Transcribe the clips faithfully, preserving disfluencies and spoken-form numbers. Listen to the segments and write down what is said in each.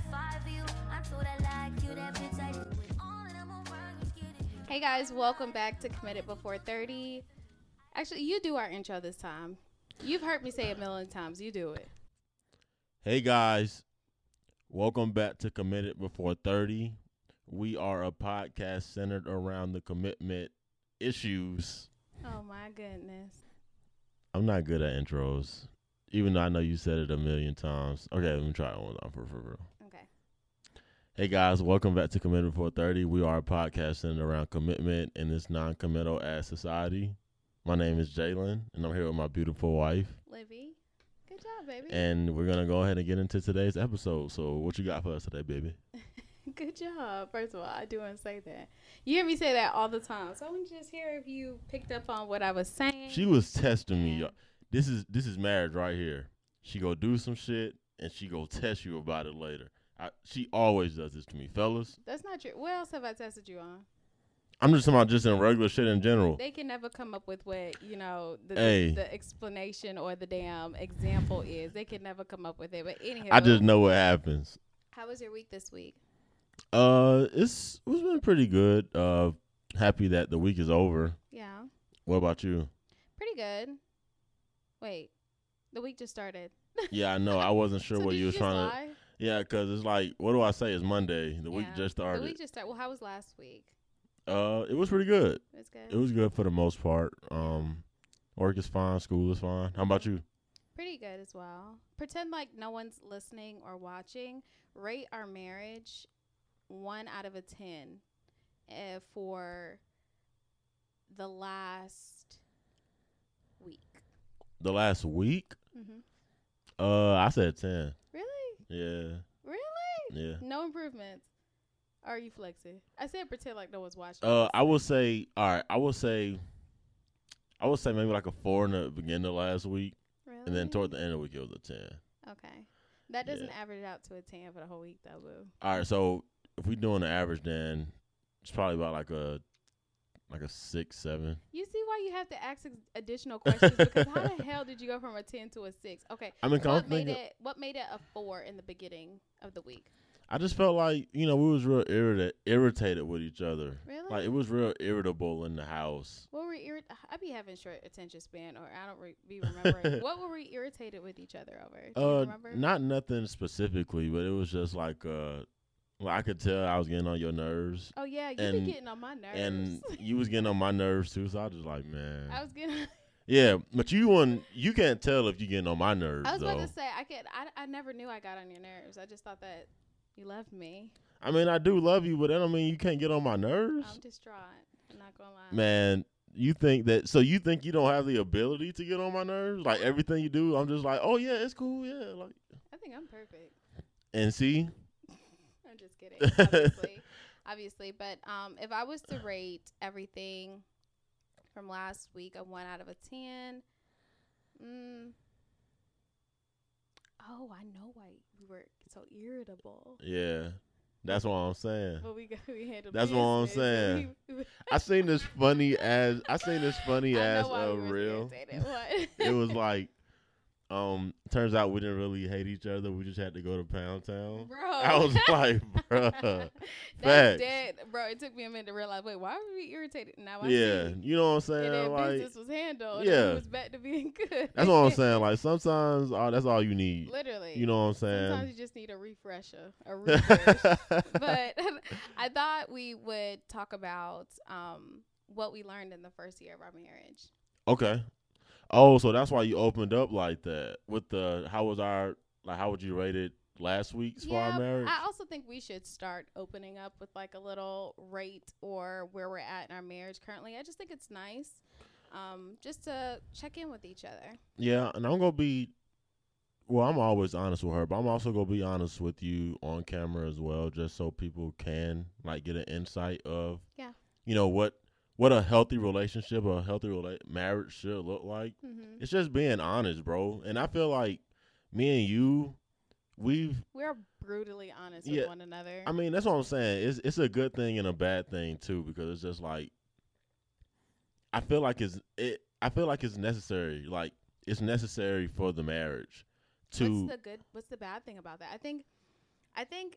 Hey guys, welcome back to Committed Before thirty. Actually, you do our intro this time. You've heard me say it a million times. You do it. Hey guys, welcome back to Committed Before thirty. We are a podcast centered around the commitment issues. Oh my goodness. I'm not good at intros, even though I know you said it a million times. Okay, let me try it one time for, for real. Okay. Hey guys, welcome back to Committed Before thirty. We are a podcast centered around commitment in this non-committal ass society. My name is Jalen, and I'm here with my beautiful wife. Livy. Good job, baby. And we're going to go ahead and get into today's episode. So what you got for us today, baby? Good job. First of all, I do want to say that. You hear me say that all the time. So I want to just hear if you picked up on what I was saying. She was testing me. Y'all. This is this is marriage right here. She go do some shit, and she go test you about it later. I, she always does this to me, fellas. That's not true. What else have I tested you on? I'm just talking about just in regular shit in general. They can never come up with what, you know, the, hey. the, the explanation or the damn example is. They can never come up with it. But anyhow. I just know what happens. How was your week this week? Uh, it's it's been pretty good. Uh, happy that the week is over. Yeah. What about you? Pretty good. Wait, the week just started. Yeah, I know. I wasn't sure so what did you was just trying lie? to. Yeah, because it's like, what do I say? It's Monday. The yeah. week just started. The week just started. Well, how was last week? Uh, it was pretty good. It was good. It was good for the most part. Um, work is fine. School is fine. How about you? Pretty good as well. Pretend like no one's listening or watching. Rate our marriage one out of a ten uh, for the last week. The last week? Mm-hmm. Uh, I said ten. Really? Yeah. Really? Yeah. No improvements. Or are you flexing? I said pretend like no one's watching. Uh, I will say, all right, I will say, I would say maybe like a four in the beginning of last week. Really? And then toward the end of the week, it was a ten. Okay. That doesn't Yeah. average out to a ten for the whole week, though, boo. All right, so if we doing the average, then it's probably about like a like a six, seven. You see why you have to ask ex- additional questions? Because how the hell did you go from a ten to a six? Okay. I mean, what made it? What made it a four in the beginning of the week? I just felt like, you know, we was real irritated, irritated with each other. Really? Like, it was real irritable in the house. What were we irrit- I be having short attention span, or I don't re- be remembering. What were we irritated with each other over? Do uh, you remember? Not nothing specifically, but it was just like, uh, well, I could tell I was getting on your nerves. Oh, yeah. You and, be getting on my nerves. And you was getting on my nerves, too, so I was just like, man. I was getting... Yeah, but you want, you can't tell if you getting on my nerves, I was though. about to say, I, could, I, I never knew I got on your nerves. I just thought that you loved me. I mean, I do love you, but that don't mean you can't get on my nerves. I'm distraught. I'm not going to lie. Man, you think that, so you think you don't have the ability to get on my nerves? Like, everything you do, I'm just like, oh, yeah, it's cool, yeah. Like, I think I'm perfect. And see? I'm just kidding, obviously. obviously. But um, if I was to rate everything from last week a one out of a ten, mm, oh, I know why we were so irritable. Yeah. That's what I'm saying. But we got we handled That's what I'm saying. I seen this funny as I seen this funny I as know why a we was reel. irritated. What? It was like, um, turns out we didn't really hate each other. We just had to go to Pound Town. Bro. I was like, bruh. That's Facts. dead. Bro, it took me a minute to realize, wait, why were we irritated? Now I Yeah, see. you know what I'm saying? And then like, business was handled. yeah. And it was back to being good. that's what I'm saying. Like, sometimes oh, that's all you need. Literally. You know what I'm saying? Sometimes you just need a refresher, a refresh. But I thought we would talk about um, what we learned in the first year of our marriage. Okay. Oh, so that's why you opened up like that with the how was our like how would you rate it last week's for Yeah, our marriage? I also think we should start opening up with like a little rate or where we're at in our marriage currently. I just think it's nice um, just to check in with each other. Yeah, and I'm gonna be well, I'm always honest with her, but I'm also gonna be honest with you on camera as well, just so people can like get an insight of Yeah. you know what what a healthy relationship or a healthy rela- marriage should look like. Mm-hmm. It's just being honest, bro. And I feel like me and you, we've We're brutally honest Yeah, with one another. I mean, that's what I'm saying. It's it's a good thing and a bad thing too, because it's just like I feel like it's it. I feel like it's necessary. Like it's necessary for the marriage. To what's the good? What's the bad thing about that? I think I think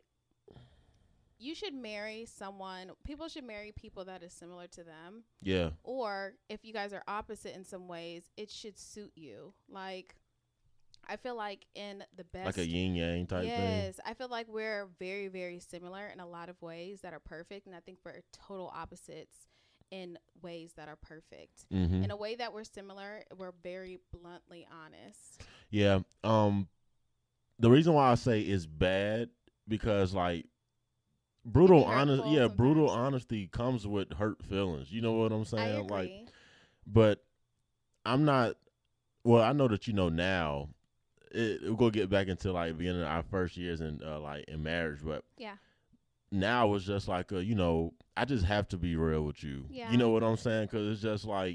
you should marry someone. People should marry people that is similar to them. Yeah. Or if you guys are opposite in some ways, it should suit you. Like, I feel like in the best, Like a yin yang type yes, thing. Yes, I feel like we're very, very similar in a lot of ways that are perfect, and I think we're total opposites in ways that are perfect. Mm-hmm. In a way that we're similar, we're very bluntly honest. Yeah. Um, the reason why I say it's bad because like brutal honest, yeah, sometimes. brutal honesty comes with hurt feelings. You know what I'm saying? I agree. Like, but I'm not. Well, I know that you know now. It, we'll go get back into like beginning of our first years in uh, like in marriage, but yeah. Now it's just like a, you know, I just have to be real with you. Yeah. You know what I'm saying? Because it's just like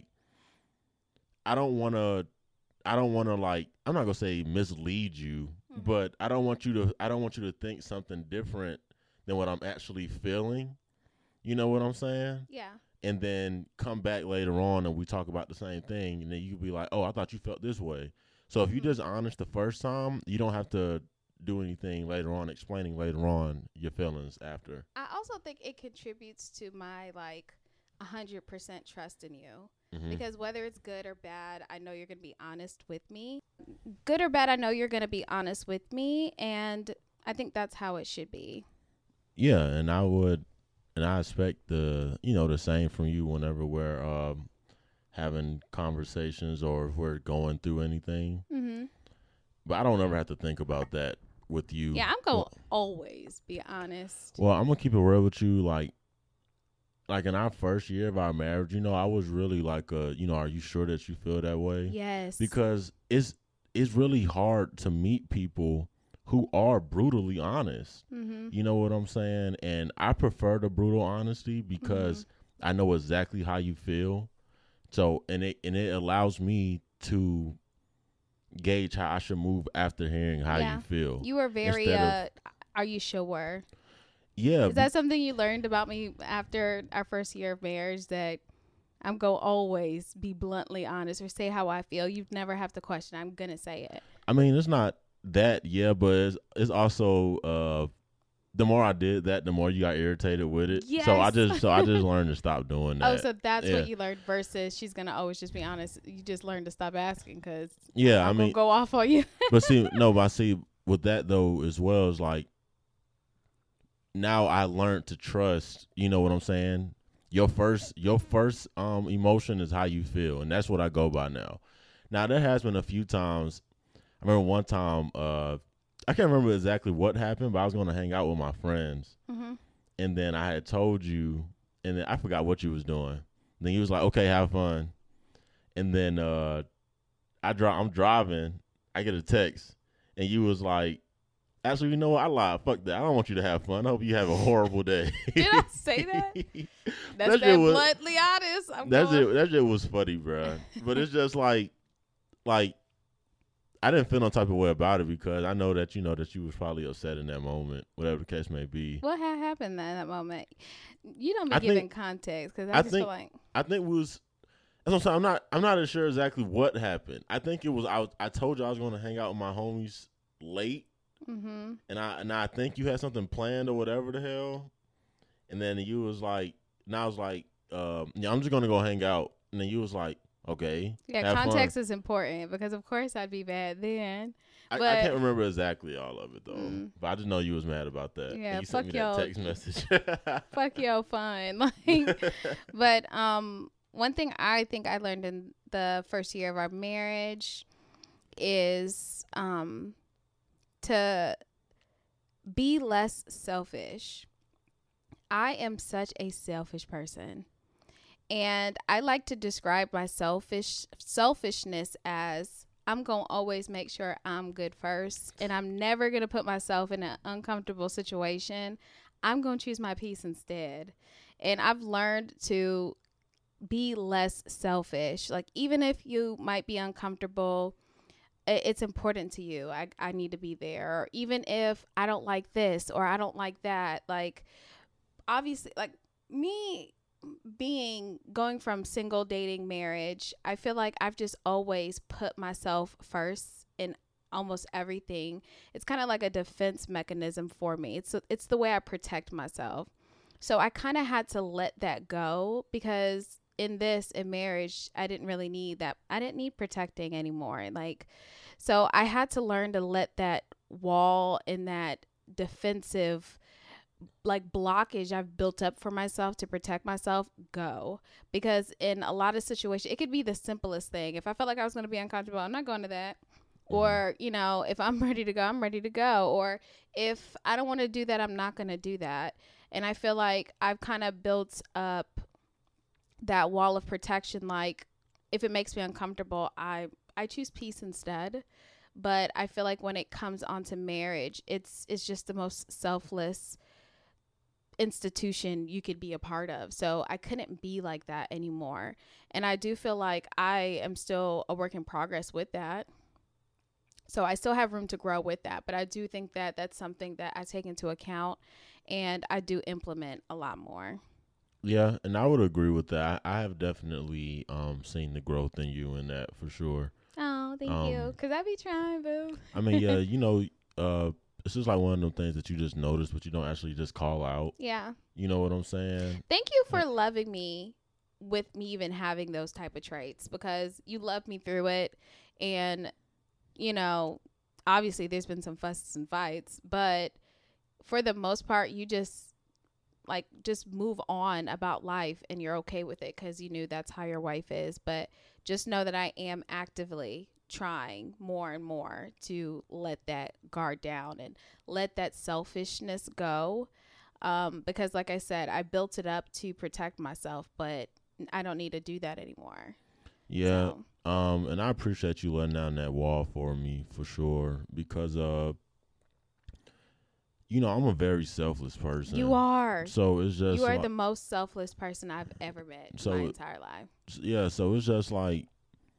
I don't want to. I don't want to like. I'm not gonna say mislead you, mm-hmm. but I don't want you to. I don't want you to think something different than what I'm actually feeling. You know what I'm saying? Yeah. And then come back later on and we talk about the same thing, and then you could be like, "Oh, I thought you felt this way." So if mm-hmm. you're just honest the first time, you don't have to do anything later on, explaining later on your feelings after. I also think it contributes to my like one hundred percent trust in you. Mm-hmm. Because whether it's good or bad, I know you're going to be honest with me. Good or bad, I know you're going to be honest with me. And I think that's how it should be. Yeah. And I would, and I expect the, you know, the same from you whenever we're um, having conversations or if we're going through anything. Mm-hmm. But I don't ever have to think about that with you. Yeah, I'm going to well, always be honest. Well, I'm going to keep it real with you. Like, Like in our first year of our marriage, you know, I was really like, uh, you know, are you sure that you feel that way? Yes. Because it's it's really hard to meet people who are brutally honest. Mm-hmm. You know what I'm saying? And I prefer the brutal honesty because mm-hmm. I know exactly how you feel. So and it and it allows me to gauge how I should move after hearing how yeah. you feel. You were very. Uh, of, are you sure? Yeah. Is that something you learned about me after our first year of marriage, that I'm going to always be bluntly honest or say how I feel? You'd never have to question. I'm going to say it. I mean, it's not that, yeah, but it's, it's also uh, the more I did that, the more you got irritated with it. Yes. So I just so I just learned to stop doing that. Oh, so that's yeah. what you learned versus she's going to always just be honest. You just learned to stop asking because yeah, I'm I mean, go off on you. But see, no, but I see with that, though, as well, is like, now I learned to trust, you know what I'm saying? Your first your first um emotion is how you feel, and that's what I go by now. Now, there has been a few times. I remember one time, uh, I can't remember exactly what happened, but I was going to hang out with my friends. Mm-hmm. And then I had told you, and then I forgot what you was doing. And then you was like, okay, have fun. And then uh, I dri- I'm driving. I get a text, and you was like, actually, you know what? I lied. Fuck that. I don't want you to have fun. I hope you have a horrible day. Did I say that? That's that, that was, bluntly honest. I'm that going. shit, that shit was funny, bro. But it's just like, like, I didn't feel no type of way about it because I know that you know that you was probably upset in that moment, whatever the case may be. What had happened in that moment? You don't be I giving think, context because I, I just think, feel like I think we was. That's what I'm saying. I'm not. I'm not sure exactly what happened. I think it was. I. Was, I told you I was going to hang out with my homies late. Mm-hmm. And I and I think you had something planned or whatever the hell, and then you was like, and I was like, um, yeah, I'm just gonna go hang out, and then you was like, okay, yeah, context fun. Is important because of course I'd be bad then. I, but, I can't remember exactly all of it though, mm, but I just know you was mad about that. Yeah, and you fuck sent me yo, that text message. Fuck yo, fun. Like, but um, one thing I think I learned in the first year of our marriage is um. to be less selfish. I am such a selfish person. And I like to describe my selfish selfishness as I'm going to always make sure I'm good first. And I'm never going to put myself in an uncomfortable situation. I'm going to choose my peace instead. And I've learned to be less selfish. Like, even if you might be uncomfortable, it's important to you. I, I need to be there. Or even if I don't like this or I don't like that, like, obviously, like, me being going from single dating marriage, I feel like I've just always put myself first in almost everything. It's kind of like a defense mechanism for me. It's it's the way I protect myself. So I kind of had to let that go, because in this, in marriage, I didn't really need that. I didn't need protecting anymore. Like, so I had to learn to let that wall and that defensive like blockage I've built up for myself to protect myself go. Because in a lot of situations, it could be the simplest thing. If I felt like I was going to be uncomfortable, I'm not going to that. Or, you know, if I'm ready to go, I'm ready to go. Or if I don't want to do that, I'm not going to do that. And I feel like I've kind of built up that wall of protection. Like, if it makes me uncomfortable, I, I choose peace instead. But I feel like when it comes onto marriage, it's it's just the most selfless institution you could be a part of. So I couldn't be like that anymore. And I do feel like I am still a work in progress with that. So I still have room to grow with that. But I do think that that's something that I take into account and I do implement a lot more. Yeah, and I would agree with that. I, I have definitely um, seen the growth in you in that for sure. Oh, thank um, you. Because I be trying, boo. I mean, yeah, you know, uh, it's just like one of them things that you just notice, but you don't actually just call out. Yeah. You know what I'm saying? Thank you for loving me with me even having those type of traits, because you loved me through it. And, you know, obviously there's been some fusses and fights, but for the most part, you just like just move on about life and you're okay with it because you knew that's how your wife is. But just know that I am actively trying more and more to let that guard down and let that selfishness go. Um, because like I said, I built it up to protect myself, but I don't need to do that anymore. Yeah. So. Um, and I appreciate you letting down that wall for me for sure, because, uh, you know, I'm a very selfless person. You are. So it's just you are like, the most selfless person I've ever met so in my entire life. Yeah. So it's just like,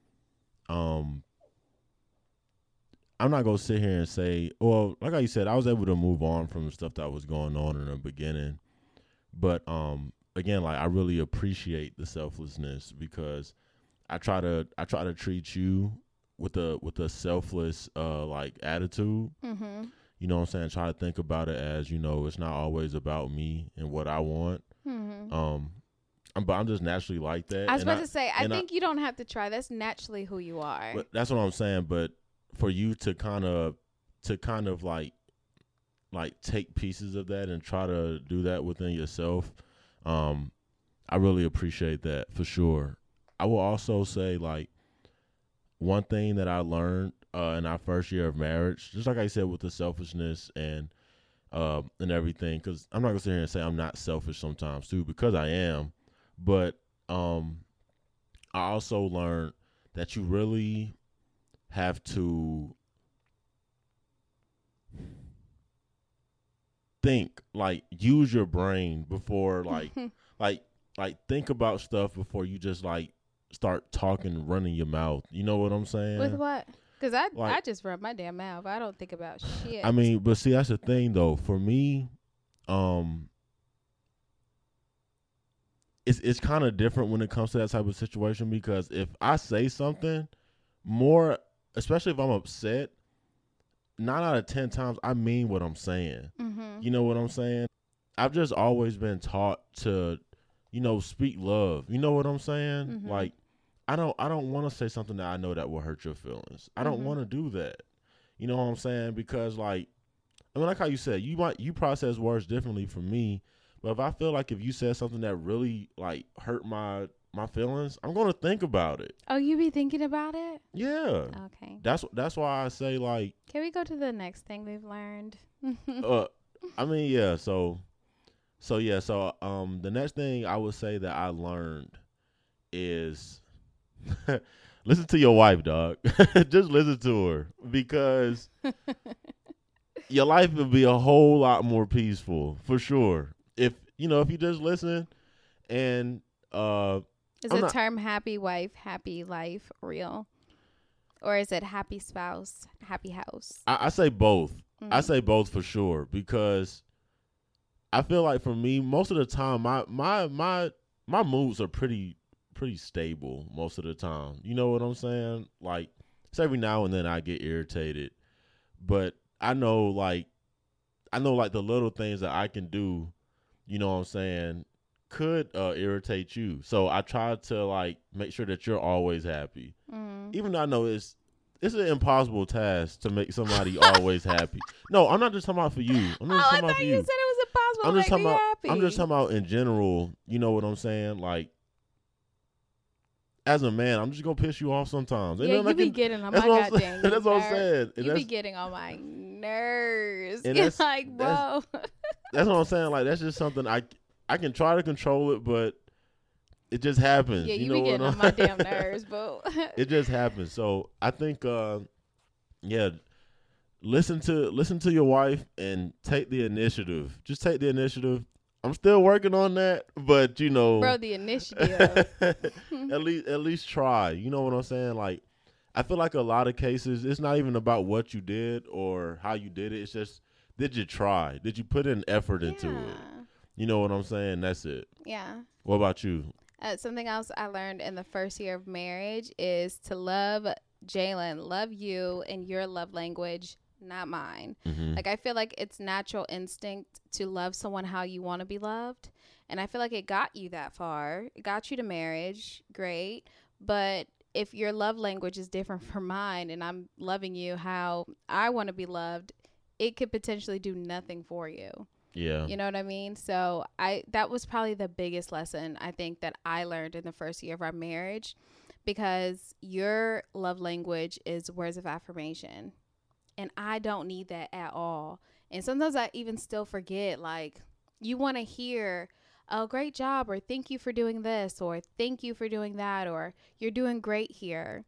um, I'm not going to sit here and say, well, like I said, I was able to move on from the stuff that was going on in the beginning. But, um, again, like I really appreciate the selflessness, because I try to, I try to treat you with a, with a selfless, uh, like attitude. Mm-hmm. You know what I'm saying? Try to think about it as, you know, it's not always about me and what I want. Mm-hmm. Um, I'm, but I'm just naturally like that. I was and about I, to say, I think I, you don't have to try. That's naturally who you are. But that's what I'm saying. But for you to kind of, to kind of like, like take pieces of that and try to do that within yourself, um, I really appreciate that for sure. I will also say, like, one thing that I learned uh, in our first year of marriage, just like I said, with the selfishness and uh, and everything, because I'm not gonna sit here and say I'm not selfish sometimes too, because I am. But um, I also learned that you really have to think, like, use your brain before, like, like, like think about stuff before you just like start talking, running your mouth. You know what I'm saying? With what? Because I, Like, I just run my damn mouth. I don't think about shit. I mean, but see, that's the thing though. For me, um, it's it's kind of different when it comes to that type of situation, because if I say something more, especially if I'm upset, nine out of ten times I mean what I'm saying. Mm-hmm. You know what I'm saying? I've just always been taught to, you know, speak love. You know what I'm saying? Mm-hmm. Like, I don't I don't want to say something that I know that will hurt your feelings. I don't Mhm. want to do that. You know what I'm saying? Because, like, I mean, like how you said, you might you process words differently from me, but if I feel like if you said something that really like hurt my my feelings, I'm gonna think about it. Oh, you be thinking about it? Yeah. Okay. That's that's why I say, like, Can we go to the next thing we've learned? uh, I mean, yeah. So, so yeah. So, um, the next thing I would say that I learned is listen to your wife, dog. Just listen to her, because your life would be a whole lot more peaceful for sure. If you know, if you just listen, and uh, Is I'm the not- term happy wife, happy life real? Or is it happy spouse, happy house? I, I say both. Mm. I say both for sure, because I feel like for me, most of the time, my my my my moods are pretty pretty stable most of the time. You know what I'm saying? Like, it's every now and then I get irritated, but I know like I know like the little things that I can do, you know what I'm saying, could uh, irritate you. So I try to like make sure that you're always happy. Mm. Even though I know it's it's an impossible task to make somebody always happy. No, I'm not just talking about for you. I'm just Oh, talking I about thought for you you. said it was impossible I'm to just make talking me about happy. I'm just talking about in general, you know what I'm saying? Like as a man, I'm just gonna piss you off sometimes. Yeah, you I be can, getting on that's my what I'm goddamn saying. That's what I'm nerves. saying. And You be that's, getting on my nerves. And You're that's- like, that's- bro. that's what I'm saying. Like that's just something I I can try to control it, but it just happens. Yeah, you, you, know be what getting I'm- on my damn nerves, boo. It just happens. So I think, uh, yeah, listen to listen to your wife and take the initiative. Just take the initiative. I'm still working on that, but you know, Bro, the initiative. at least at least try. You know what I'm saying? Like, I feel like a lot of cases, it's not even about what you did or how you did it. It's just, did you try? Did you put in effort into Yeah. it? You know what I'm saying? That's it. Yeah. What about you? Uh, something else I learned in the first year of marriage is to love Jalen, love you and your love language, not mine. Mm-hmm. Like, I feel like it's natural instinct to love someone how you want to be loved. And I feel like it got you that far. It got you to marriage. Great. But if your love language is different from mine and I'm loving you how I want to be loved, it could potentially do nothing for you. Yeah. You know what I mean? So I that was probably the biggest lesson I think that I learned in the first year of our marriage, because your love language is words of affirmation. And I don't need that at all. And sometimes I even still forget, like, you want to hear, oh, great job, or thank you for doing this, or thank you for doing that, or you're doing great here.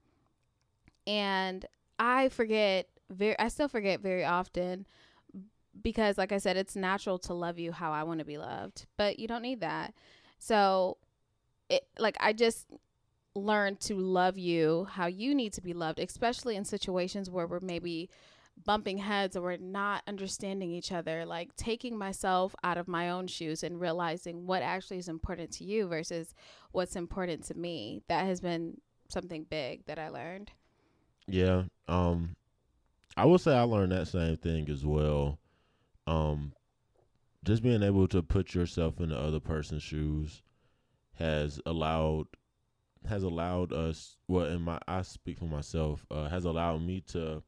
And I forget, very, I still forget very often, because like I said, it's natural to love you how I want to be loved, but you don't need that. So it, like, I just learned to love you how you need to be loved, especially in situations where we're maybe bumping heads or we're not understanding each other, like taking myself out of my own shoes and realizing what actually is important to you versus what's important to me. That has been something big that I learned. Yeah. Um, I would say I learned that same thing as well. Um, just being able to put yourself in the other person's shoes has allowed has allowed us. Well, in my I speak for myself. Uh, has allowed me to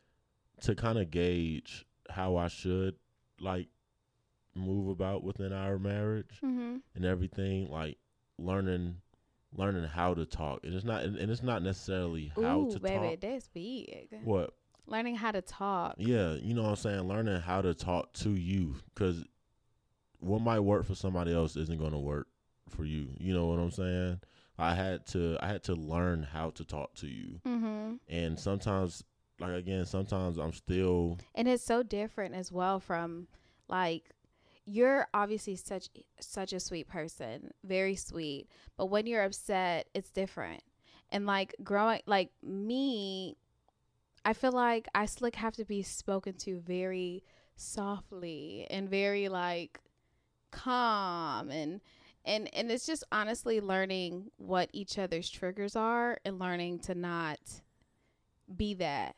to kind of gauge how I should like move about within our marriage Mm-hmm. and everything. Like learning learning how to talk, and it's not and it's not necessarily how Ooh, to baby, talk. that's big. What? Learning how to talk. Yeah, you know what I'm saying? Learning how to talk to you, because what might work for somebody else isn't going to work for you. You know what I'm saying? I had to I had to learn how to talk to you. Mm-hmm. And sometimes, like, again, sometimes I'm still... And it's so different as well from, like, you're obviously such such a sweet person, very sweet. But when you're upset, it's different. And, like, growing, like, me... I feel like I slick have to be spoken to very softly and very like calm, and and and it's just honestly learning what each other's triggers are and learning to not be that.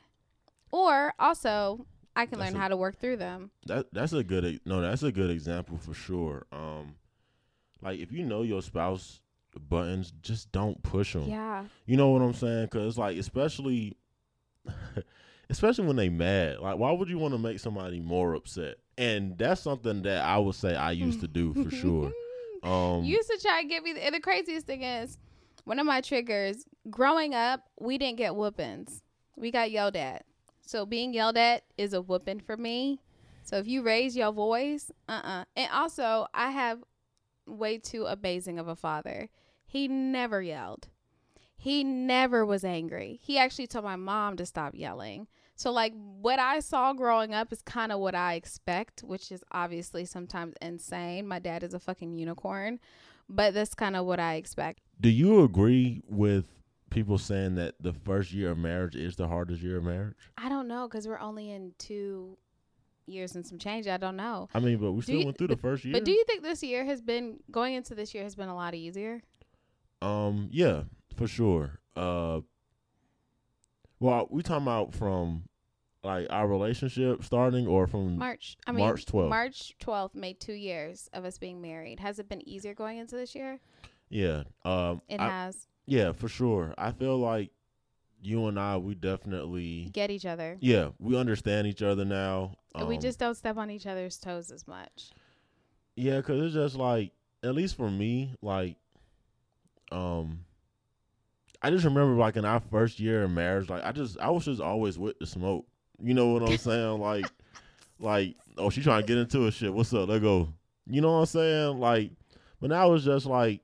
Or also I can That's learn a- how to work through them. That that's a good e- no, that's a good example for sure. Um, like if you know your spouse buttons, just don't push them. Yeah. You know what I'm saying? Because like especially, especially when they mad. Like why would you want to make somebody more upset? And that's something that I would say I used to do for sure. Um, You used to try to get me, and the craziest thing is, one of my triggers, growing up, we didn't get whoopings. We got yelled at. So being yelled at is a whooping for me. So if you raise your voice, uh-uh. And also, I have way too amazing of a father. He never yelled. He never was angry. He actually told my mom to stop yelling. So, like, what I saw growing up is kind of what I expect, which is obviously sometimes insane. My dad is a fucking unicorn, but that's kind of what I expect. do you agree with people saying that the first year of marriage is the hardest year of marriage? I don't know, because we're only in two years and some change. I don't know. I mean, but we still you- went through the first year. But do you think this year has been, going into this year has been a lot easier? Um, yeah, for sure. Uh, well, we talking about from like our relationship starting, or from March. I mean, March twelfth? March twelfth made two years of us being married. Has it been easier going into this year? Yeah. Um. It I, has. yeah, for sure. I feel like you and I, we definitely Get each other. Yeah, we understand each other now. Um, we just don't step on each other's toes as much. Yeah, because it's just like, at least for me, like, um, I just remember like in our first year of marriage, like I just I was just always with the smoke. You know what I'm saying? Like, like oh, she trying to get into it. Shit, what's up? Let go. You know what I'm saying? Like, but now it's just like,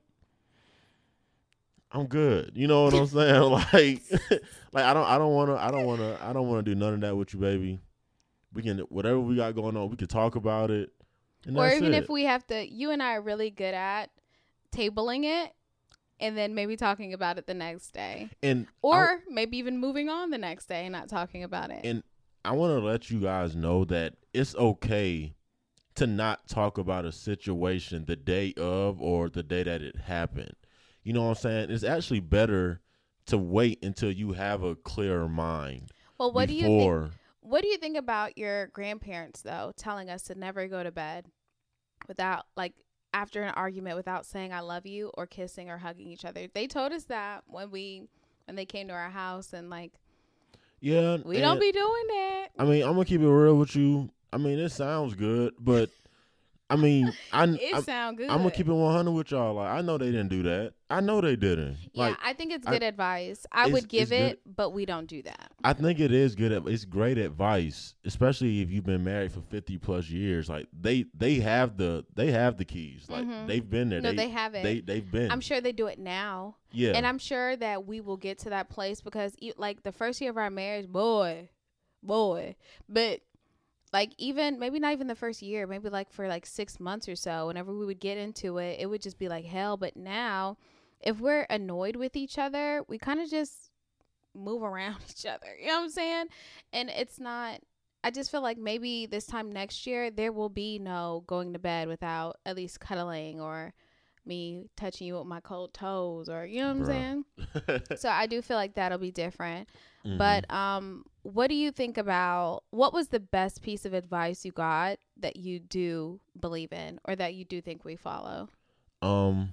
I'm good. You know what I'm saying? Like, like I don't I don't wanna I don't wanna I don't wanna do none of that with you, baby. We can whatever we got going on, we can talk about it. And or even it. if we have to, you and I are really good at tabling it and then maybe talking about it the next day. And or I, maybe even moving on the next day and not talking about it. And I want to let you guys know that it's okay to not talk about a situation the day of or the day that it happened. You know what I'm saying? It's actually better to wait until you have a clearer mind. Well, what before. do you think? What do you think about your grandparents, though, telling us to never go to bed without, like, after an argument, without saying I love you or kissing or hugging each other? They told us that when we, when they came to our house, and, like, yeah, we don't be doing that. I mean, I'm going to keep it real with you. I mean, it sounds good, but, I mean, I, it sounds good. I'm going to keep it one hundred with y'all. Like, I know they didn't do that. I know they didn't. Yeah, like, I think it's good I, advice. I would give it, good. But we don't do that. I think it is good. It's great advice, especially if you've been married for fifty plus years. Like they, they have the, they have the keys. Like mm-hmm. they've been there. No, they, they haven't. They, they've been. I'm sure they do it now. Yeah. And I'm sure that we will get to that place because, like, the first year of our marriage, boy, boy, but. Like, even, maybe not even the first year, maybe, like, for, like, six months or so, whenever we would get into it, it would just be, like, hell. But now, if we're annoyed with each other, we kind of just move around each other. You know what I'm saying? And it's not, I just feel like maybe this time next year, there will be no going to bed without at least cuddling or me touching you with my cold toes or, you know what I'm saying? So I do feel like that'll be different. Mm-hmm. But um, what do you think about, what was the best piece of advice you got that you do believe in or that you do think we follow? Um,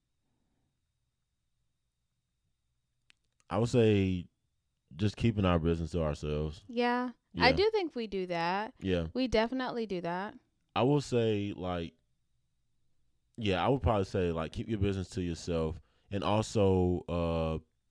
I would say just keeping our business to ourselves. Yeah, yeah. I do think we do that. Yeah. We definitely do that. I will say, like, yeah, I would probably say, like, keep your business to yourself. And also, uh,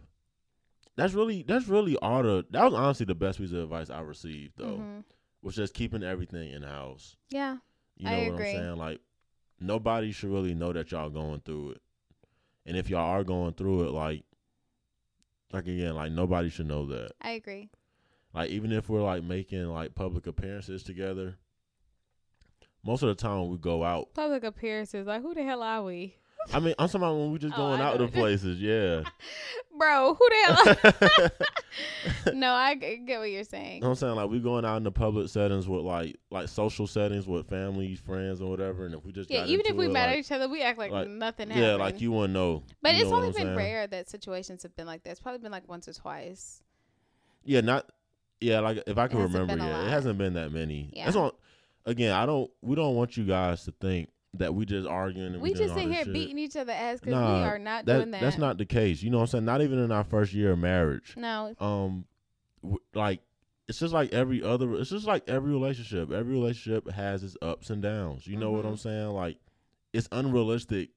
that's really, that's really all the, that was honestly the best piece of advice I received, though, mm-hmm. was just keeping everything in-house. Yeah, You know I what agree. I'm saying? Like, nobody should really know that y'all going through it. And if y'all are going through it, like, like, again, like, nobody should know that. I agree. Like, even if we're, like, making, like, public appearances together, most of the time when we go out. Public appearances, like, who the hell are we? I mean, I'm talking about when we just going oh, out to places, yeah. Bro, who the hell? No, I get what you're saying. You know what I'm saying? Like, we going out in the public settings with, like, like social settings with family, friends, or whatever. And if we just yeah, got even if we it, mad like, at each other, we act like, like nothing happened. Yeah, like you wouldn't know. But you it's know only been saying? rare that situations have been like that. It's probably been like once or twice. Yeah, not. Yeah, like if I can remember, yeah, lot. It hasn't been that many. Yeah. That's all. Again, I don't. We don't want you guys to think that we just arguing. And we, we just sit here shit. beating each other ass because nah, we are not that, doing that. That's not the case. You know what I'm saying? Not even in our first year of marriage. No. Um, w- like it's just like every other. It's just like every relationship. Every relationship has its ups and downs. You know mm-hmm. what I'm saying? Like it's unrealistic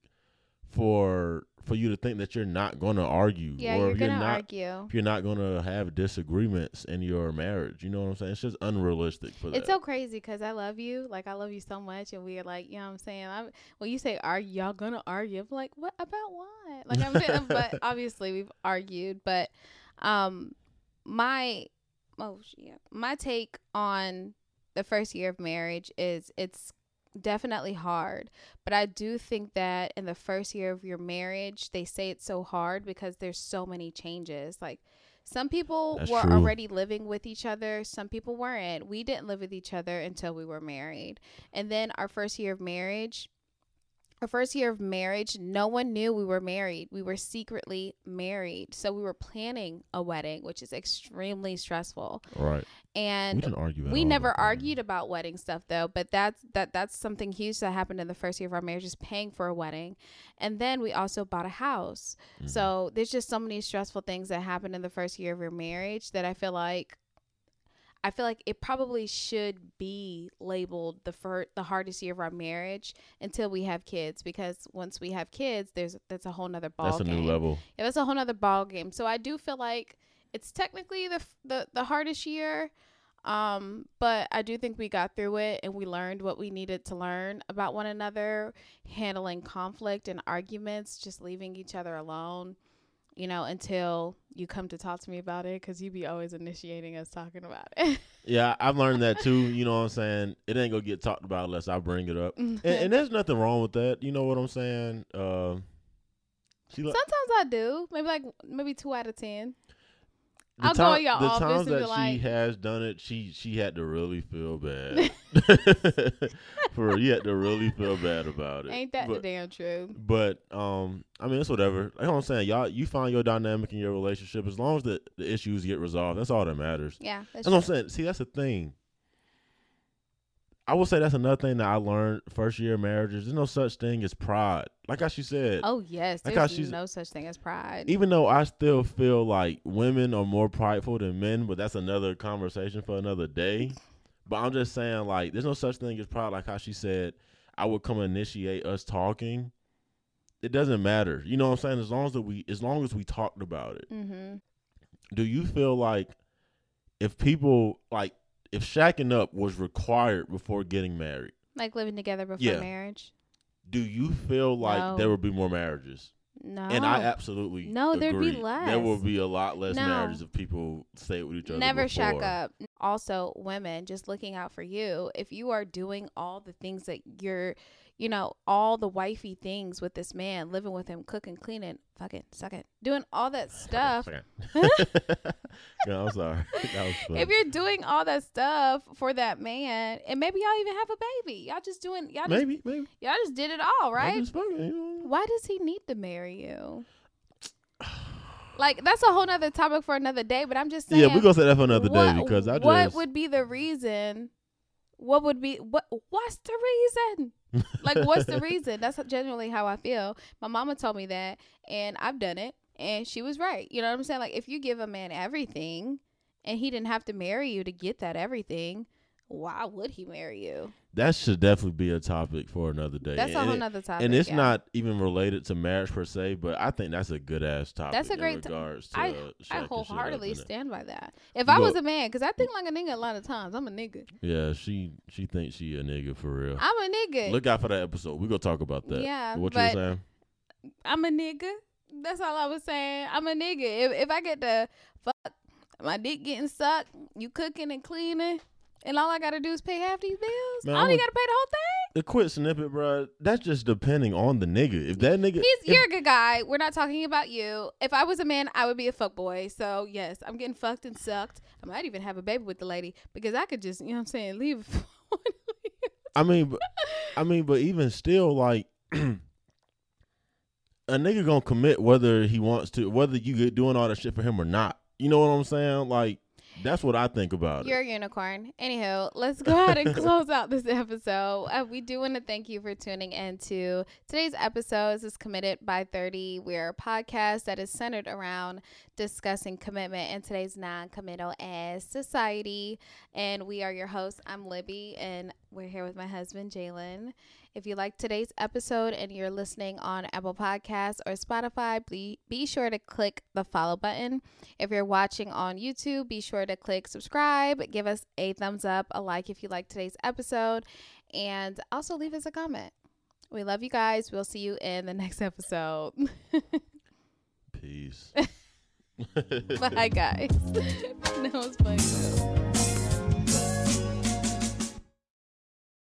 for for you to think that you're not going to argue. Yeah, or you're if you're going to not, argue. If you're not going to have disagreements in your marriage. You know what I'm saying? It's just unrealistic for that. It's so crazy because I love you. Like, I love you so much. And we are like, you know what I'm saying? I'm, when you say, are y'all going to argue? I'm like, what? About what? Like, I'm but obviously we've argued. But um, my, oh, yeah, my take on the first year of marriage is it's definitely hard, but I do think that in the first year of your marriage, they say it's so hard because there's so many changes. Like some people That's were true. already living with each other, some people weren't. We didn't live with each other until we were married. And then our first year of marriage, our first year of marriage, no one knew we were married. We were secretly married. So we were planning a wedding, which is extremely stressful. Right. And we didn't argue. At we all never about that. argued about wedding stuff though, but that's that that's something huge that happened in the first year of our marriage, is paying for a wedding. And then we also bought a house. Mhm. So there's just so many stressful things that happened in the first year of your marriage that I feel like I feel like it probably should be labeled the fir- the hardest year of our marriage until we have kids, because once we have kids, there's that's a whole nother ball That's a game. new level. Yeah, that's a whole nother ball game. So I do feel like it's technically the the, the hardest year, um, but I do think we got through it and we learned what we needed to learn about one another, handling conflict and arguments, just leaving each other alone, you know, until you come to talk to me about it, because you be always initiating us talking about it. Yeah, I've learned that too. You know what I'm saying? It ain't gonna get talked about unless I bring it up, and, and there's nothing wrong with that. You know what I'm saying? Uh, she li- Sometimes I do, maybe like maybe two out of ten. the I'll time- go in your the office times and that be she like- has done it, she she had to really feel bad. For real, you had to really feel bad about it. Ain't that but, the damn truth? But um, I mean, it's whatever. Like I'm saying, y'all, you find your dynamic in your relationship. As long as the, the issues get resolved, that's all that matters. Yeah, that's That's what I'm saying. See, that's the thing. I will say that's another thing that I learned first year of marriages. There's no such thing as pride. Like how she said, Oh yes, Like how there's she's- no such thing as pride. even though I still feel like women are more prideful than men, but that's another conversation for another day. But I'm just saying, like, there's no such thing as pride. Like how she said, I would come initiate us talking. It doesn't matter. You know what I'm saying? As long as that we, as long as we talked about it. Mm-hmm. Do you feel like if people like if shacking up was required before getting married, Like living together before Yeah. marriage. do you feel like No. there would be more marriages? No. And I absolutely No, there'd be agree. There less. will be a lot less No. marriages if people stay with each other. Never before. shack up. Also, women, just looking out for you. If you are doing all the things that you're, you know, all the wifey things with this man, living with him, cooking, cleaning, fucking, sucking, doing all that stuff. No, I'm sorry. That was funny. If you're doing all that stuff for that man, and maybe y'all even have a baby, y'all just doing, y'all just, maybe, maybe. y'all just did it all, I'm right? just fucking, you know. Why does he need to marry you? Like, that's a whole nother topic for another day, but I'm just saying. Yeah, we're gonna say that for another what, day because I just What would be the reason? What would be, what? what's the reason? Like, what's the reason? That's genuinely how I feel. My mama told me that, and I've done it, and she was right. You know what I'm saying? Like, if you give a man everything, and he didn't have to marry you to get that everything, why would he marry you? that should definitely be a topic for another day. That's a And whole it- nother topic. And it's yeah. not even related to marriage per se, but I think that's a good ass topic. That's a in great to- regards to I- uh, I shacking shit up wholeheartedly in it. stand by that. If You I go- was a man, because I think like a nigga a lot of times. I'm a nigga. Yeah, she she thinks she a nigga for real. I'm a nigga. Look out for that episode. We gonna talk about that. Yeah, What you were but- saying? I'm a nigga. That's all I was saying. I'm a nigga. If if I get to fuck my dick getting sucked, you cooking and cleaning, and all I gotta do is pay half these bills, Man, I I'm only a- gotta pay the whole thing. The quit snippet, bro. That's just depending on the nigga. If that nigga, He's if- you're a good guy. We're not talking about you. If I was a man, I would be a fuck boy. So yes, I'm getting fucked and sucked. I might even have a baby with the lady because I could just, you know what I'm saying, leave. I mean, but, I mean, but even still, like a nigga gonna commit whether he wants to, whether you get doing all that shit for him or not. You know what I'm saying? Like that's what I think about You're it. a unicorn. Anywho, let's go ahead and close out this episode. Uh, we do want to thank you for tuning into today's episode. This is Committed by thirty. We're a podcast that is centered around discussing commitment in today's non-committal as society. And we are your hosts. I'm Libby, and we're here with my husband, Jalen. If you like today's episode and you're listening on Apple Podcasts or Spotify, be, be sure to click the follow button. If you're watching on YouTube, be sure to click subscribe. Give us a thumbs up, a like if you like today's episode, and also leave us a comment. We love you guys. We'll see you in the next episode. Peace. Bye, guys. That was funny, though.